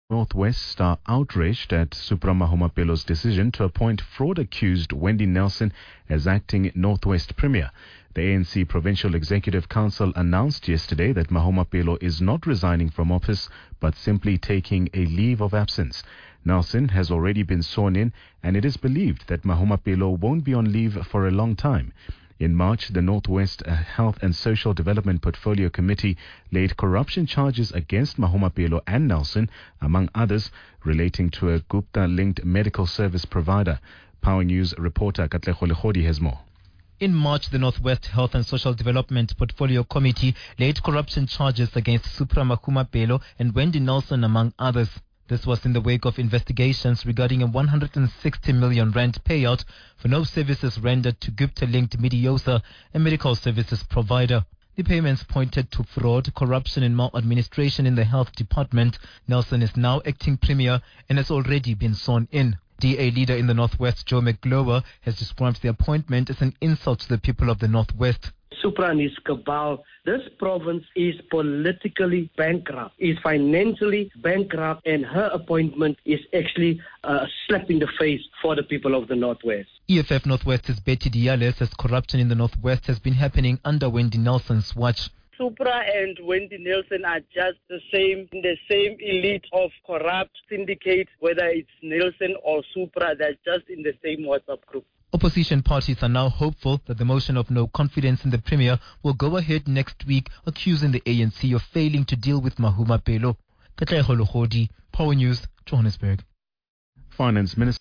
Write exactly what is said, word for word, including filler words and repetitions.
Northwest are outraged at Supra Mahumapelo's decision to appoint fraud-accused Wendy Nelson as acting Northwest Premier. The A N C Provincial Executive Council announced yesterday that Mahumapelo is not resigning from office, but simply taking a leave of absence. Nelson has already been sworn in, and it is believed that Mahumapelo won't be on leave for a long time. In March, the Northwest Health and Social Development Portfolio Committee laid corruption charges against Mahumapelo and Nelson, among others, relating to a Gupta-linked medical service provider. Power News reporter Katlego Lekhodi has more. In March, the Northwest Health and Social Development Portfolio Committee laid corruption charges against Supra Mahumapelo and Wendy Nelson, among others. This was in the wake of investigations regarding a one hundred sixty million rand payout for no services rendered to Gupta-linked Mediosa, a medical services provider. The payments pointed to fraud, corruption and maladministration in the health department. Nelson is now acting premier and has already been sworn in. D A leader in the Northwest, Joe McGlower, has described the appointment as an insult to the people of the Northwest. Supra and his cabal, this province is politically bankrupt, is financially bankrupt, and her appointment is actually a slap in the face for the people of the Northwest. E F F Northwest's Betty Diale says corruption in the Northwest has been happening under Wendy Nelson's watch. Supra and Wendy Nelson are just the same, the same elite of corrupt syndicate, whether it's Nelson or Supra, they're just in the same WhatsApp group. Opposition parties are now hopeful that the motion of no confidence in the Premier will go ahead next week, accusing the A N C of failing to deal with Mahumapelo. Katlego Lekhodi, Power News, Johannesburg. Finance Minister